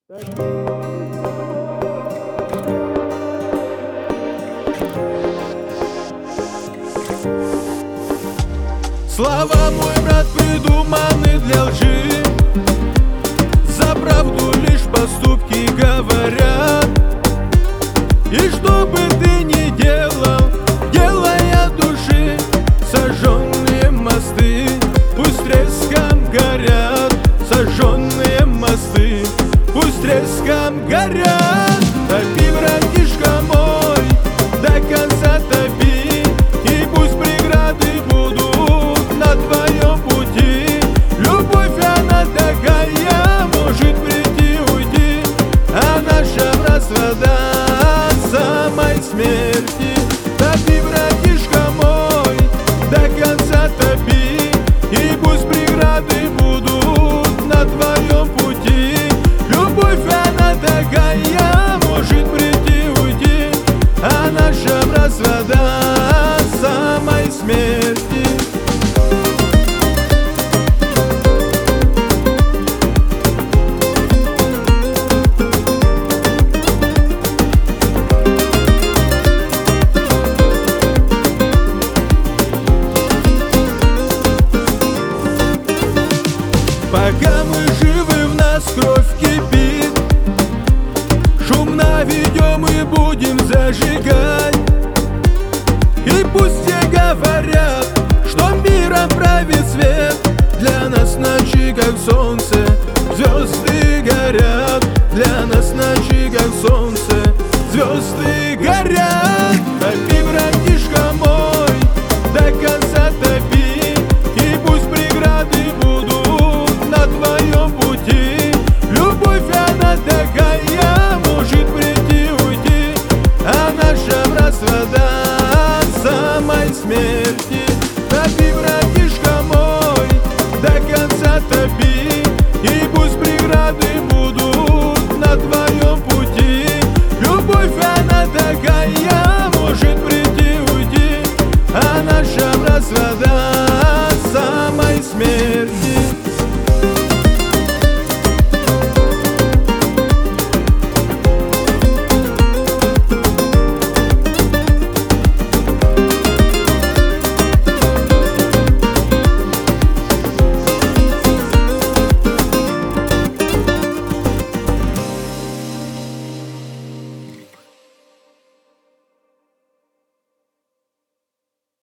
Слова, мой брат, придуманы для лжи. За правду лишь поступки говорят. И что бы ты ни делал, делай от души. Сожженные мосты пусть треском горят. Сожженные мосты пусть треском горят. Топи, братишка мой, до конца топи. И пусть преграды будут на твоем пути. Любовь, она такая, может прийти, уйти. А наша вода самой смерти. Топи, братишка мой, до конца топи. И пусть преграды будут на твоем пути. Любовь, она такая, может прийти, уйти. А наша вода самой смерти. Пока мы живы, в нас кровь кипит. Шумно ведем и будем зажигать. И пусть все говорят, что миром правит свет. Для нас ночи, как солнце, звезды горят. Для нас ночи, как солнце, звезды горят.